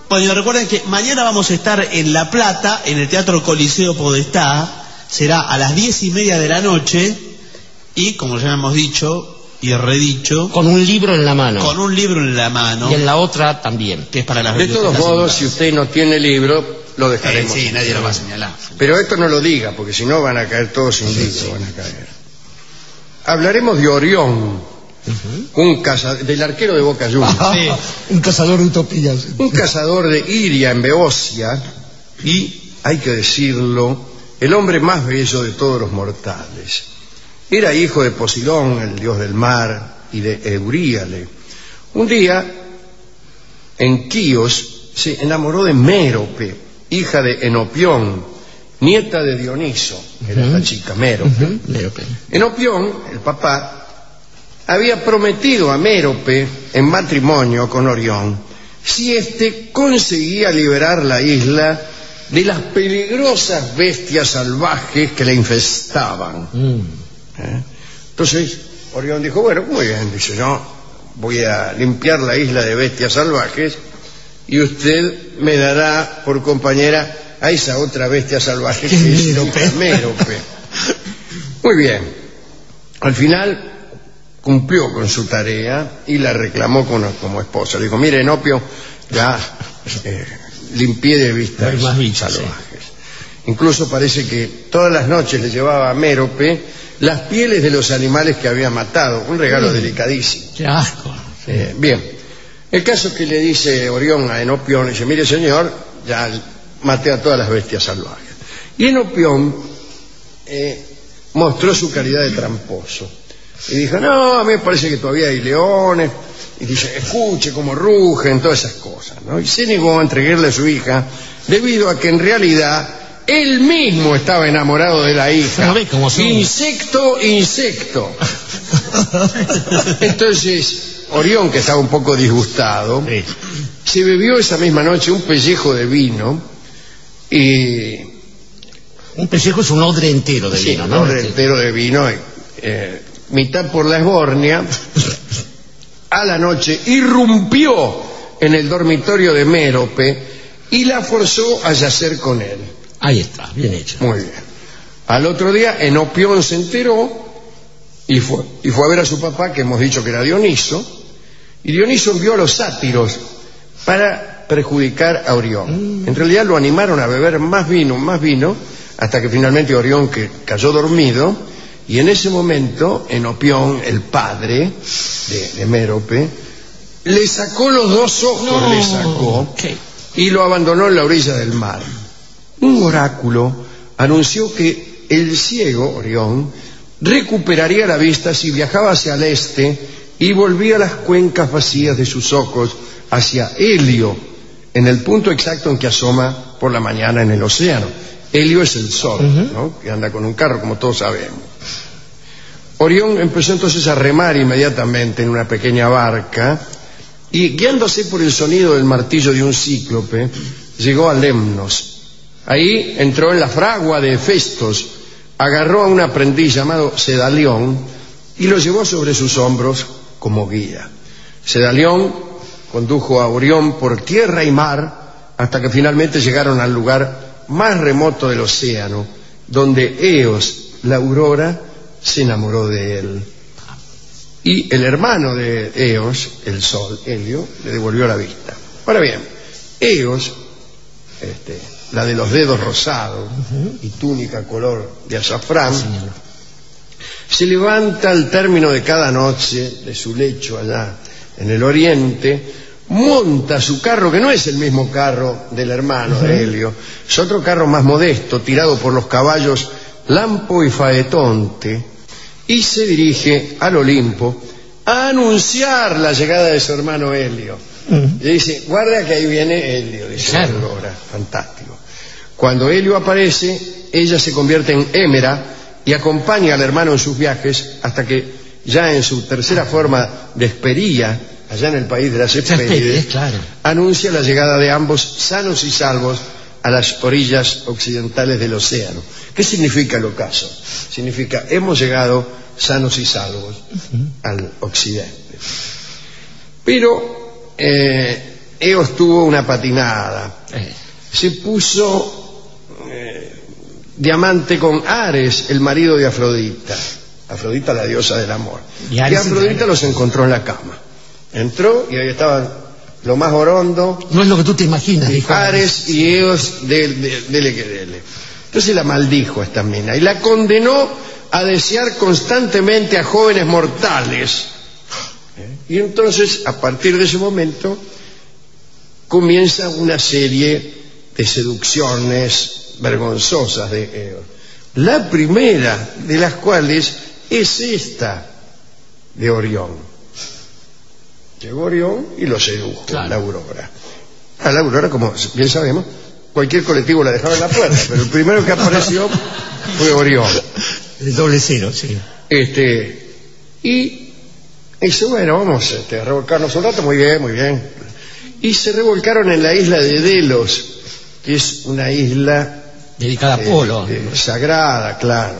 Bueno, recuerden que mañana vamos a estar en La Plata, en el Teatro Coliseo Podestá. Será a las 10:30 de la noche. Y, como ya hemos dicho y redicho, con un libro en la mano. Con un libro en la mano. Y en la otra también. Que es para las De todos modos, si usted no tiene libro, lo dejaremos. Sí, nadie lo va a señalar. Pero esto no lo diga, porque si no van a caer todos sin libro. Van a caer. Hablaremos de Orión, un cazador, del arquero de Boca Juniors. Un cazador de utopías. Un cazador de Iria en Beocia, y, hay que decirlo, el hombre más bello de todos los mortales. Era hijo de Posidón, el dios del mar, y de Euríale. Un día, en Quíos, se enamoró de Mérope, hija de Enopión, nieta de Dioniso, era esta chica, Mérope. Enopión, el papá, había prometido a Mérope en matrimonio con Orión si éste conseguía liberar la isla de las peligrosas bestias salvajes que la infestaban. Entonces Orión dijo, bueno, muy bien, dice, yo voy a limpiar la isla de bestias salvajes y usted me dará por compañera a esa otra bestia salvaje que es Mérope. Muy bien. Al final cumplió con su tarea y la reclamó como esposa. Le dijo, mire, Enopio, ya limpié de vistas salvajes. Incluso parece que todas las noches le llevaba a Mérope las pieles de los animales que había matado. Un regalo delicadísimo. ¡Qué asco! Bien. El caso es que le dice Orión a Enopión, dice, mire señor, ya maté a todas las bestias salvajes. Y Enopión mostró su calidad de tramposo. Y dijo, no, a mí me parece que todavía hay leones. Y dice, escuche cómo rugen, todas esas cosas, ¿no? Y se negó a entregarle a su hija, debido a que en realidad él mismo estaba enamorado de la hija. Insecto. Entonces, Orión, que estaba un poco disgustado, se bebió esa misma noche un pellejo de vino y... Un pellejo es un odre entero de vino, ¿no? Un odre entero de vino, mitad por la esbornia. A la noche irrumpió en el dormitorio de Mérope y la forzó a yacer con él. Ahí está, bien hecho. Muy bien. Al otro día, Enopión se enteró y fue a ver a su papá, que hemos dicho que era Dioniso, y Dioniso envió a los sátiros para perjudicar a Orión. En realidad lo animaron a beber más vino, hasta que finalmente Orión cayó dormido, y en ese momento Enopión, el padre de Mérope, le sacó los dos ojos, y lo abandonó en la orilla del mar. Un oráculo anunció que el ciego, Orión, recuperaría la vista si viajaba hacia el este y volvía las cuencas vacías de sus ojos hacia Helio, en el punto exacto en que asoma por la mañana en el océano. Helio es el sol, ¿no? Que anda con un carro, como todos sabemos. Orión empezó entonces a remar inmediatamente en una pequeña barca y, guiándose por el sonido del martillo de un cíclope, llegó a Lemnos. Ahí entró en la fragua de Hefestos, agarró a un aprendiz llamado Sedalión y lo llevó sobre sus hombros como guía. Sedalión condujo a Orión por tierra y mar hasta que finalmente llegaron al lugar más remoto del océano, donde Eos, la aurora, se enamoró de él. Y el hermano de Eos, el sol, Helio, le devolvió la vista. Ahora bien, Eos, la de los dedos rosados y túnica color de azafrán, se levanta al término de cada noche de su lecho allá en el oriente, monta su carro, que no es el mismo carro del hermano de Helio, es otro carro más modesto, tirado por los caballos Lampo y Faetonte, y se dirige al Olimpo a anunciar la llegada de su hermano Helio. Y dice, guarda que ahí viene Helio, dice la aurora. Fantástico. Cuando Helio aparece, ella se convierte en Hémera y acompaña al hermano en sus viajes hasta que ya en su tercera forma de Hespería, allá en el país de las Hespérides, anuncia la llegada de ambos sanos y salvos a las orillas occidentales del océano. ¿Qué significa el ocaso? Significa, hemos llegado sanos y salvos al occidente. Pero Eos tuvo una patinada. Se puso diamante con Ares, el marido de Afrodita. Afrodita, la diosa del amor. Y Afrodita los encontró en la cama. Entró y ahí estaban lo más orondo. No es lo que tú te imaginas, dijo Ares y Eos, dele que dele. Entonces la maldijo a esta mina y la condenó a desear constantemente a jóvenes mortales. Y entonces, a partir de ese momento, comienza una serie de seducciones vergonzosas de Eos. La primera de las cuales es esta de Orión. Llegó Orión y lo sedujo, claro. La Aurora. A la Aurora, como bien sabemos, cualquier colectivo la dejaba en la puerta, pero el primero que apareció fue Orión. El doble cero, sí. Y dice, bueno, vamos a revolcarnos un rato, muy bien, muy bien. Y se revolcaron en la isla de Delos, que es una isla dedicada a Apolo, sagrada, claro.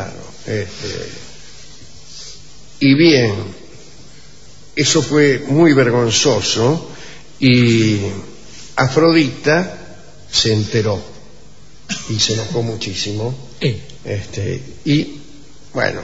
Y bien, eso fue muy vergonzoso y Afrodita se enteró y se enojó muchísimo. Y bueno,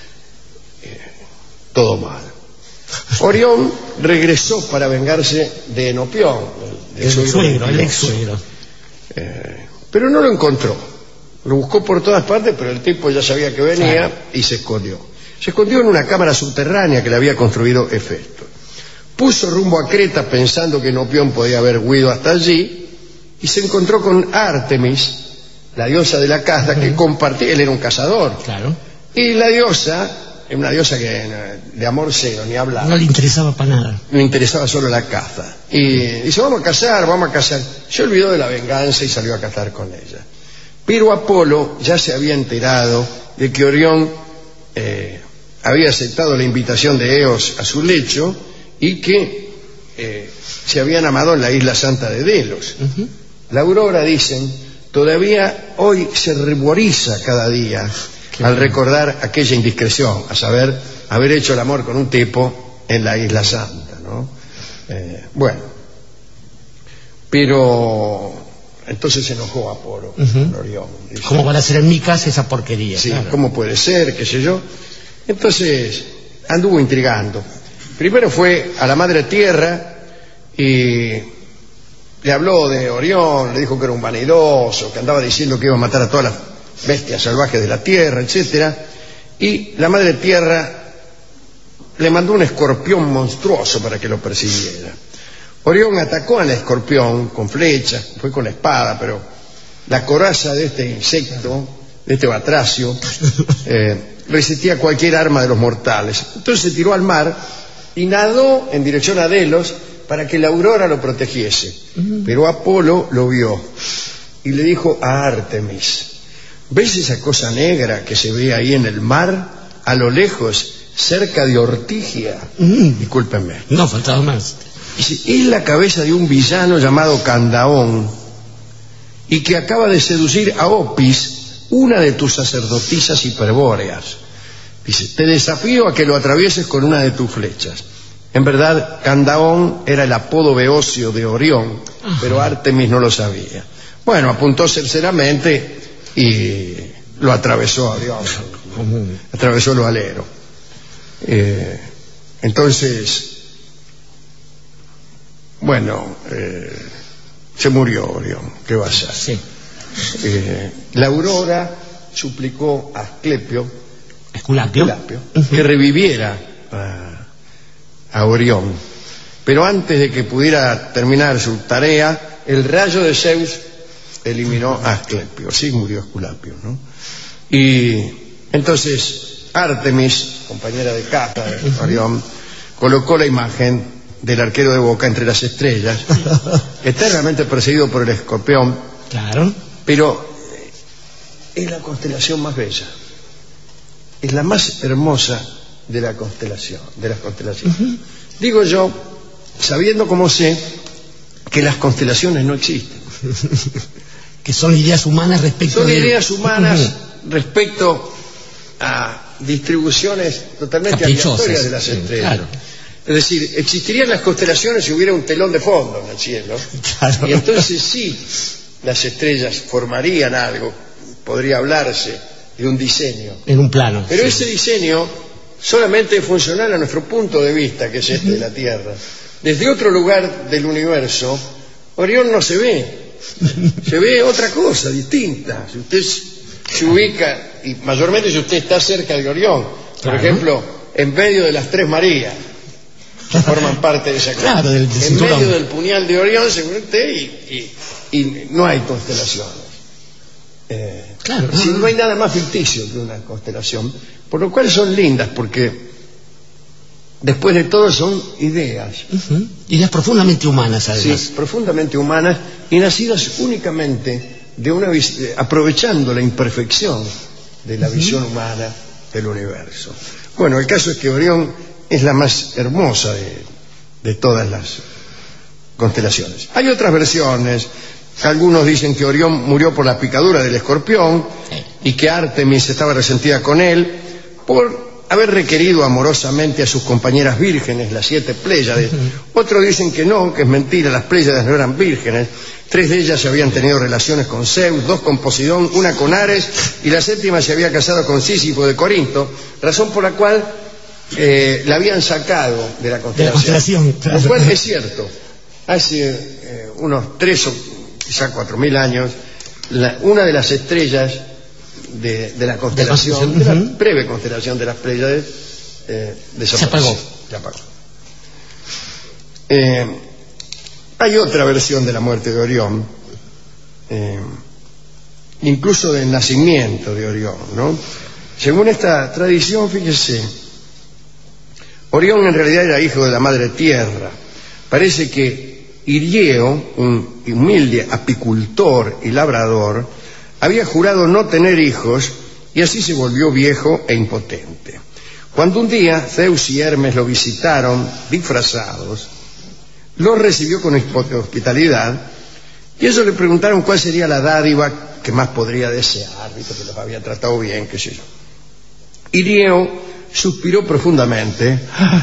todo mal. Orión regresó para vengarse de Enopión, el ex suegro. Pero no lo encontró. Lo buscó por todas partes, pero el tipo ya sabía que venía, claro. Y se escondió. Se escondió en una cámara subterránea que le había construido Hefesto. Puso rumbo a Creta pensando que Enopión podía haber huido hasta allí y se encontró con Artemis, la diosa de la caza, que compartía. Él era un cazador. Claro. Y la diosa, una diosa que de amor cero, ni hablaba. No le interesaba para nada. Le interesaba solo la caza. Y dice, vamos a cazar. Se olvidó de la venganza y salió a cazar con ella. Pero Apolo ya se había enterado de que Orión había aceptado la invitación de Eos a su lecho y que se habían amado en la isla santa de Delos. La Aurora, dicen, todavía hoy se ruboriza cada día al recordar aquella indiscreción, a saber, haber hecho el amor con un tipo en la isla santa, ¿no? Bueno, pero entonces se enojó Apolo con Orión. Dice, ¿cómo van a hacer en mi casa esa porquería? Sí, claro. ¿Cómo puede ser? ¿Qué sé yo? Entonces anduvo intrigando. Primero fue a la madre tierra y le habló de Orión, le dijo que era un vanidoso, que andaba diciendo que iba a matar a todas las bestias salvajes de la tierra, etcétera. Y la madre tierra le mandó un escorpión monstruoso para que lo persiguiera. Orión atacó al escorpión con flechas, fue con la espada, pero la coraza de este insecto, de este batracio, resistía cualquier arma de los mortales. Entonces se tiró al mar y nadó en dirección a Delos para que la Aurora lo protegiese. Pero Apolo lo vio y le dijo a Artemis, ¿ves esa cosa negra que se ve ahí en el mar, a lo lejos, cerca de Ortigia? Discúlpenme. No, faltaba más. Dice, es la cabeza de un villano llamado Candaón y que acaba de seducir a Opis, una de tus sacerdotisas hiperbóreas. Dice, te desafío a que lo atravieses con una de tus flechas. En verdad, Candaón era el apodo beocio de Orión, pero Artemis no lo sabía. Bueno, apuntó cerceramente y lo atravesó a Orión, atravesó lo alero. Entonces, bueno, se murió Orión, ¿qué va a hacer? Sí. La Aurora suplicó a Esculapio, que reviviera a Orión, pero antes de que pudiera terminar su tarea, el rayo de Zeus eliminó a Asclepio. Sí, murió Esculapio, ¿no? Y entonces Artemis, compañera de caza de Orión, colocó la imagen del arquero de Boca entre las estrellas, eternamente perseguido por el escorpión. Claro. Pero es la constelación más bella, es la más hermosa de la constelación, de las constelaciones. Digo yo, sabiendo como sé que las constelaciones no existen. Que son ideas humanas respecto Son ideas humanas respecto a distribuciones totalmente aleatorias de las estrellas. Claro. Es decir, existirían las constelaciones si hubiera un telón de fondo en el cielo. Claro. Y entonces sí, las estrellas formarían algo. Podría hablarse de un diseño. En un plano. Pero sí. ese diseño solamente es funcional a nuestro punto de vista, que es este de la Tierra. Desde otro lugar del universo, Orión no se ve. Se ve otra cosa, distinta. Si usted se ubica, y mayormente si usted está cerca de Orión, por Claro. ejemplo, en medio de las Tres Marías, que forman parte de esa Claro, del en cinturón. medio del puñal de Orión, según usted, y no hay constelaciones. Claro. Si no hay nada más ficticio que una constelación, por lo cual son lindas, porque después de todo son ideas, Ujú. Ideas profundamente humanas, además. sí, profundamente humanas y nacidas únicamente de aprovechando la imperfección de la visión humana del universo. Bueno, el caso es que Orión es la más hermosa de todas las constelaciones. Hay otras versiones. Algunos dicen que Orión murió por la picadura del escorpión y que Ártemis estaba resentida con él por haber requerido amorosamente a sus compañeras vírgenes, las 7 Pléyades. Otros dicen que no, que es mentira, las Pléyades no eran vírgenes. 3 de ellas habían tenido relaciones con Zeus, 2 con Poseidón, 1 con Ares, y la 7ª se había casado con Sísifo de Corinto, razón por la cual la habían sacado de la constelación. Claro. Lo cual es cierto. Hace unos 3 o quizá 4.000 años, una de las estrellas de la constelación, de la breve constelación de las Pléyades, desapareció. Se apagó. Hay otra versión de la muerte de Orión, incluso del nacimiento de Orión, ¿no? Según esta tradición, fíjese, Orión en realidad era hijo de la madre tierra. Parece que Irieo, un humilde apicultor y labrador, había jurado no tener hijos y así se volvió viejo e impotente. Cuando un día Zeus y Hermes lo visitaron disfrazados, los recibió con hospitalidad y ellos le preguntaron cuál sería la dádiva que más podría desear, visto que los había tratado bien, qué sé yo. Irieo suspiró profundamente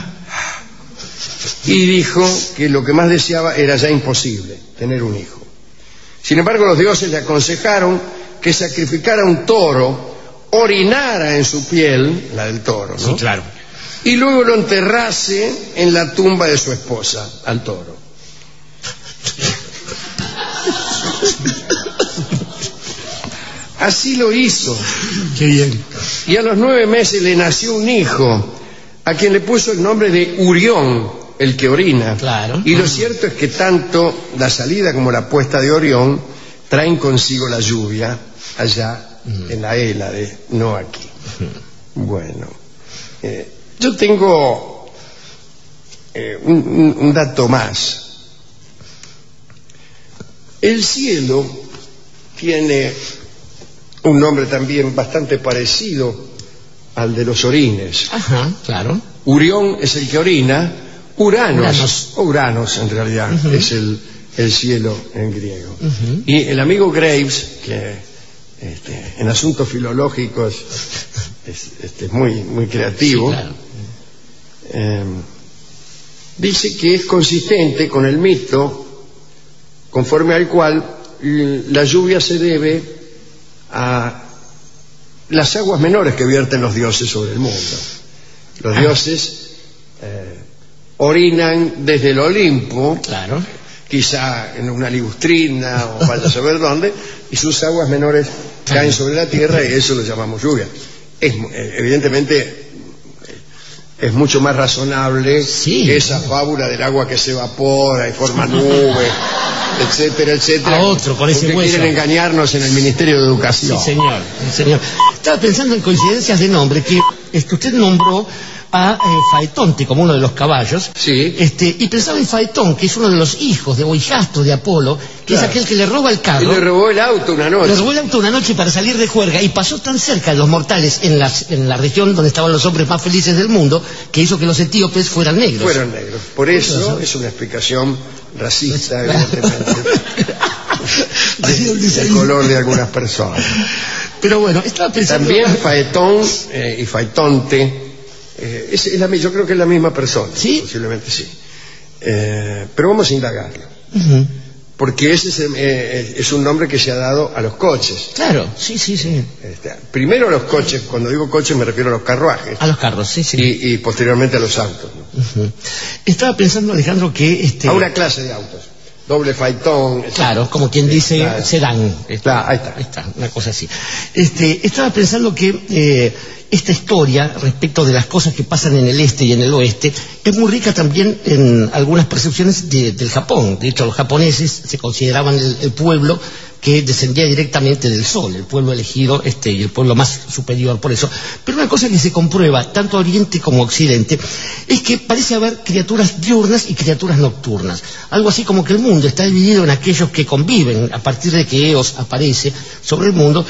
y dijo que lo que más deseaba era ya imposible, tener un hijo. Sin embargo, los dioses le aconsejaron que sacrificara un toro, orinara en su piel, la del toro, ¿no? Sí, claro. Y luego lo enterrase en la tumba de su esposa, al toro. Así lo hizo. Qué bien. Y a los 9 meses le nació un hijo, a quien le puso el nombre de Urión, el que orina. Claro. Y lo cierto es que tanto la salida como la puesta de Orión traen consigo la lluvia allá en la Hélade, no aquí. Bueno, yo tengo un dato más. El cielo tiene un nombre también bastante parecido al de los orines. Ajá, claro. Urión es el que orina, Uranos. o Uranos en realidad, es el cielo en griego. Y el amigo Graves, que en asuntos filológicos es muy creativo, Sí, claro. dice que es consistente con el mito conforme al cual la lluvia se debe a las aguas menores que vierten los dioses sobre el mundo. Los dioses orinan desde el Olimpo, Claro. quizá en una ligustrina o vaya a saber dónde, y sus aguas menores caen sobre la tierra y eso lo llamamos lluvia. Evidentemente es mucho más razonable Sí. esa fábula del agua que se evapora y forma nubes, etcétera, etcétera. A otro, con ese porque hueso. quieren engañarnos en el Ministerio de Educación. Sí, señor. Sí, señor. Estaba pensando en coincidencias de nombre, que usted nombró a Faetonte como uno de los caballos. Sí. Y pensaba en Faetón, que es uno de los hijos o hijastros de Apolo, que Claro. es aquel que le roba el Y carro. le robó el auto una noche. Le robó el auto una noche para salir de juerga y pasó tan cerca de los mortales en la región donde estaban los hombres más felices del mundo que hizo que los etíopes fueran negros. Fueron negros. Por eso es una explicación racista, evidentemente, del color de algunas personas. Pero bueno, estaba pensando... También Faetón y Faetonte yo creo que es la misma persona. ¿Sí? Posiblemente sí. Pero vamos a indagarlo. Ujú. Porque ese es un nombre que se ha dado a los coches. Claro, sí. Primero a los coches, cuando digo coches me refiero a los carruajes. A los carros, sí. Y posteriormente a los autos, ¿no? Ujú. Estaba pensando, Alejandro, que... A una clase de autos. Doble faetón. Claro, como quien dice, claro. sedán. Claro, ahí está. Una cosa así. Estaba pensando que esta historia respecto de las cosas que pasan en el este y en el oeste es muy rica también en algunas percepciones del Japón. De hecho, los japoneses se consideraban el pueblo que descendía directamente del sol, el pueblo elegido y el pueblo más superior por eso. Pero una cosa que se comprueba tanto a Oriente como a Occidente es que parece haber criaturas diurnas y criaturas nocturnas. Algo así como que el mundo está dividido en aquellos que conviven a partir de que Eos aparece sobre el mundo,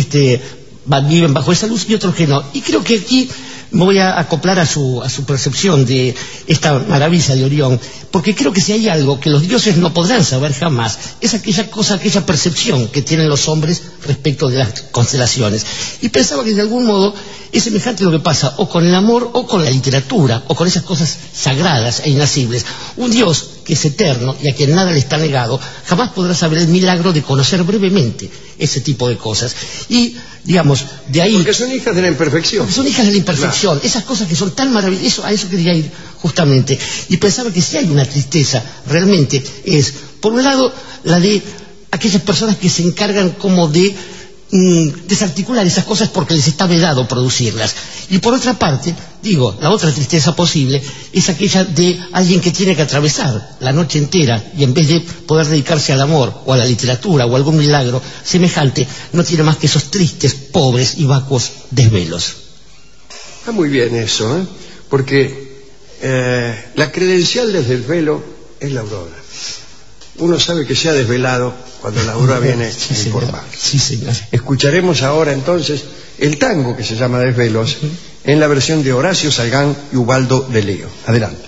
viven bajo esa luz, y otros que no. Y creo que aquí me voy a acoplar a su percepción de esta maravilla de Orión, porque creo que si hay algo que los dioses no podrán saber jamás, es aquella percepción que tienen los hombres respecto de las constelaciones. Y pensaba que de algún modo es semejante a lo que pasa o con el amor o con la literatura o con esas cosas sagradas e inacibles. Un dios que es eterno y a quien nada le está negado jamás podrá saber el milagro de conocer brevemente ese tipo de cosas. Y digamos, de ahí... Porque son hijas de la imperfección. Porque son hijas de la imperfección. Claro. Esas cosas que son tan maravillosas, a eso quería ir justamente. Y pensaba que si hay una tristeza, realmente es, por un lado, la de aquellas personas que se encargan como de desarticular esas cosas porque les está vedado producirlas. Y por otra parte, la otra tristeza posible es aquella de alguien que tiene que atravesar la noche entera y en vez de poder dedicarse al amor o a la literatura o a algún milagro semejante, no tiene más que esos tristes, pobres y vacuos desvelos. Está muy bien eso, porque la credencial del desvelo es la aurora. Uno sabe que se ha desvelado cuando la aurora viene a informar. Sí, señor. Escucharemos ahora entonces el tango que se llama Desvelos en la versión de Horacio Salgán y Ubaldo de Leo. Adelante.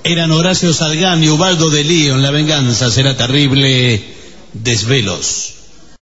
Eran Horacio Salgán y Ubaldo de Lío. En La venganza será terrible. Desvelos.